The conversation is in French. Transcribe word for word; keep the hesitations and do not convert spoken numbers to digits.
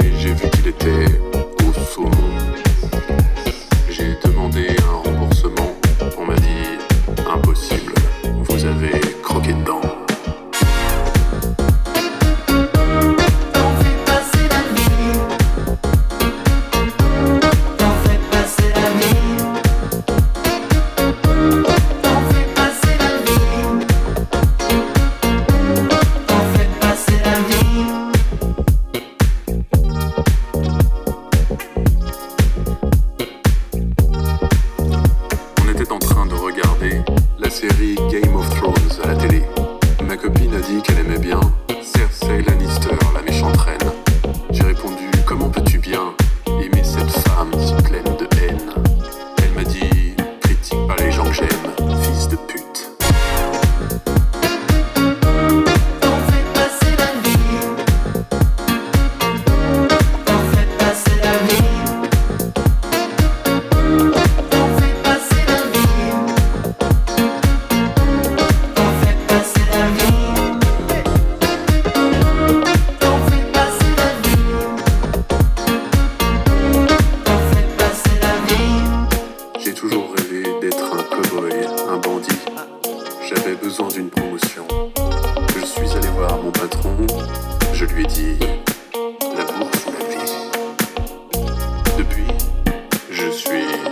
j'ai vu qu'il était au saumon. J'ai demandé un remboursement, on m'a dit impossible, vous avez croqué dedans. La série Game of Thrones à la télé. Ma copine a dit qu'elle aimait bien Cersei Lannister, la méchante reine. J'ai répondu, comment peux-tu bien aimer cette femme si pleine de haine? Elle m'a dit, critique pas les gens que j'aime, fils de pute. J'ai toujours rêvé d'être un cow-boy, un bandit. J'avais besoin d'une promotion. Je suis allé voir mon patron. Je lui ai dit, la bourse ou la vie. Depuis, je suis